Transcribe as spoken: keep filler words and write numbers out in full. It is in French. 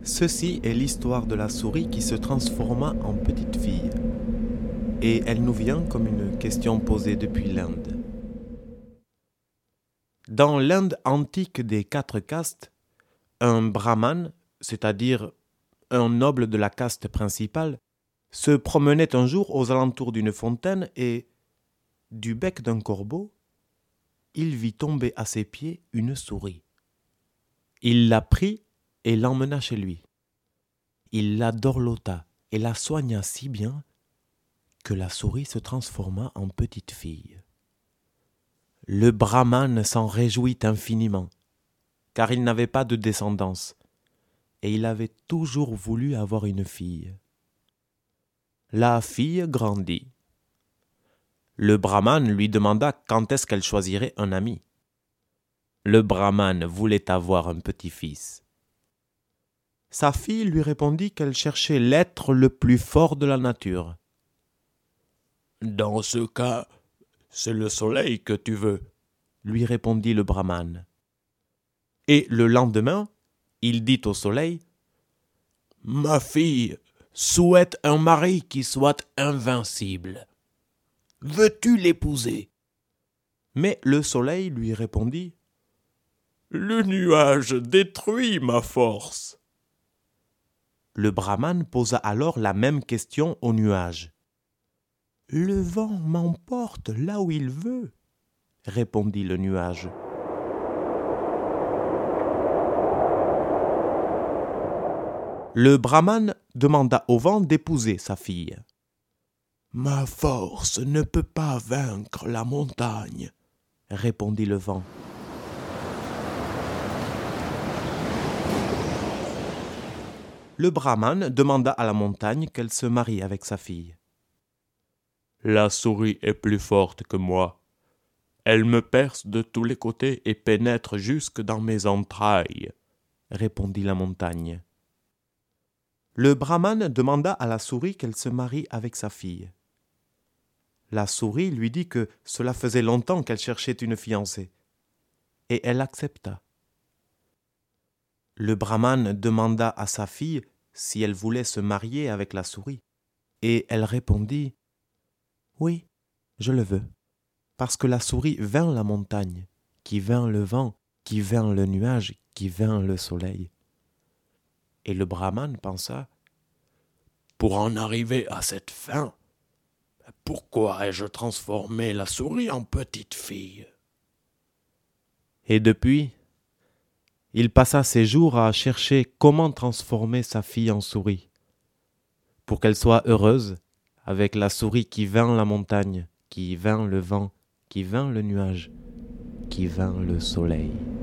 Ceci est l'histoire de la souris qui se transforma en petite fille. Et elle nous vient comme une question posée depuis l'Inde. Dans l'Inde antique des quatre castes, un brahman, c'est-à-dire un noble de la caste principale, se promenait un jour aux alentours d'une fontaine et, du bec d'un corbeau, il vit tomber à ses pieds une souris. Il la prit et l'emmena chez lui. Il la dorlota et la soigna si bien que la souris se transforma en petite fille. Le brahman s'en réjouit infiniment, car il n'avait pas de descendance, et il avait toujours voulu avoir une fille. La fille grandit. Le brahman lui demanda quand est-ce qu'elle choisirait un ami. Le brahman voulait avoir un petit-fils. Sa fille lui répondit qu'elle cherchait l'être le plus fort de la nature. « Dans ce cas, c'est le soleil que tu veux, » lui répondit le brahman. Et le lendemain, il dit au soleil, « Ma fille souhaite un mari qui soit invincible. Veux-tu l'épouser ?» Mais le soleil lui répondit, « Le nuage détruit ma force. » Le brahman posa alors la même question au nuage. « Le vent m'emporte là où il veut, » répondit le nuage. Le brahman demanda au vent d'épouser sa fille. « Ma force ne peut pas vaincre la montagne, » répondit le vent. Le brahman demanda à la montagne qu'elle se marie avec sa fille. « La souris est plus forte que moi. Elle me perce de tous les côtés et pénètre jusque dans mes entrailles, » répondit la montagne. Le brahman demanda à la souris qu'elle se marie avec sa fille. La souris lui dit que cela faisait longtemps qu'elle cherchait une fiancée, et elle accepta. Le brahman demanda à sa fille si elle voulait se marier avec la souris, et elle répondit « Oui, je le veux, parce que la souris vainc la montagne, qui vainc le vent, qui vainc le nuage, qui vainc le soleil. » Et le brahman pensa « Pour en arriver à cette fin, pourquoi ai-je transformé la souris en petite fille ?» Et depuis, il passa ses jours à chercher comment transformer sa fille en souris, pour qu'elle soit heureuse avec la souris qui vainc la montagne, qui vainc le vent, qui vainc le nuage, qui vainc le soleil.